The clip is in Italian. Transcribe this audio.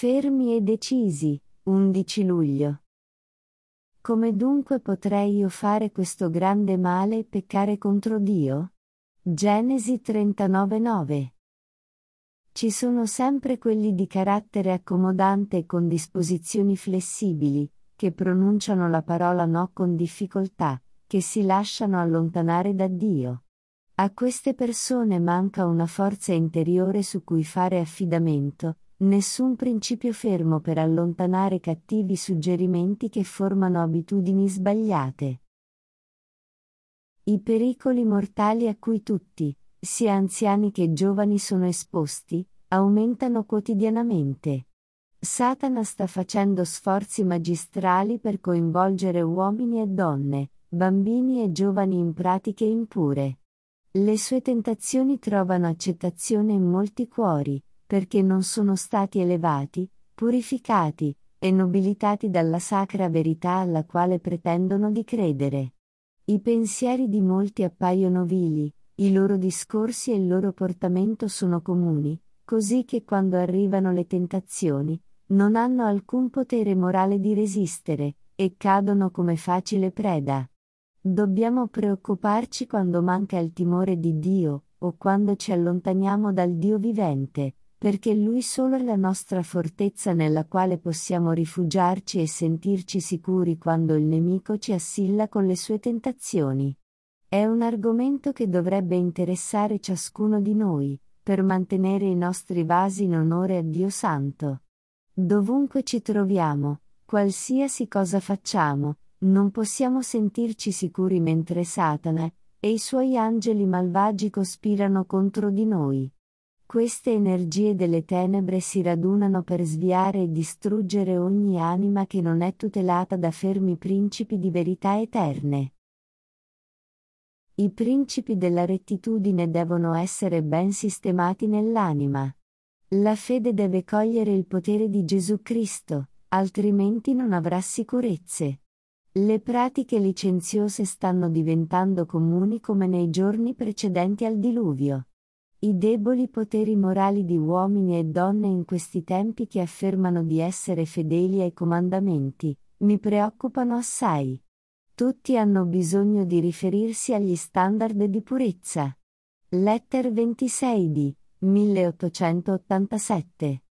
Fermi e decisi, 11 luglio. Come dunque potrei io fare questo grande male e peccare contro Dio? Genesi 39:9. Ci sono sempre quelli di carattere accomodante e con disposizioni flessibili, che pronunciano la parola no con difficoltà, che si lasciano allontanare da Dio. A queste persone manca una forza interiore su cui fare affidamento, nessun principio fermo per allontanare cattivi suggerimenti che formano abitudini sbagliate. I pericoli mortali a cui tutti, sia anziani che giovani, sono esposti, aumentano quotidianamente. Satana sta facendo sforzi magistrali per coinvolgere uomini e donne, bambini e giovani in pratiche impure. Le sue tentazioni trovano accettazione in molti cuori, perché non sono stati elevati, purificati, e nobilitati dalla sacra verità alla quale pretendono di credere. I pensieri di molti appaiono vili, i loro discorsi e il loro portamento sono comuni, così che quando arrivano le tentazioni, non hanno alcun potere morale di resistere, e cadono come facile preda. Dobbiamo preoccuparci quando manca il timore di Dio, o quando ci allontaniamo dal Dio vivente, perché Lui solo è la nostra fortezza nella quale possiamo rifugiarci e sentirci sicuri quando il nemico ci assilla con le sue tentazioni. È un argomento che dovrebbe interessare ciascuno di noi, per mantenere i nostri vasi in onore a Dio Santo. Dovunque ci troviamo, qualsiasi cosa facciamo, non possiamo sentirci sicuri mentre Satana e i suoi angeli malvagi cospirano contro di noi. Queste energie delle tenebre si radunano per sviare e distruggere ogni anima che non è tutelata da fermi principi di verità eterne. I principi della rettitudine devono essere ben sistemati nell'anima. La fede deve cogliere il potere di Gesù Cristo, altrimenti non avrà sicurezze. Le pratiche licenziose stanno diventando comuni come nei giorni precedenti al diluvio. I deboli poteri morali di uomini e donne in questi tempi che affermano di essere fedeli ai comandamenti, mi preoccupano assai. Tutti hanno bisogno di riferirsi agli standard di purezza. Letter 26 di 1887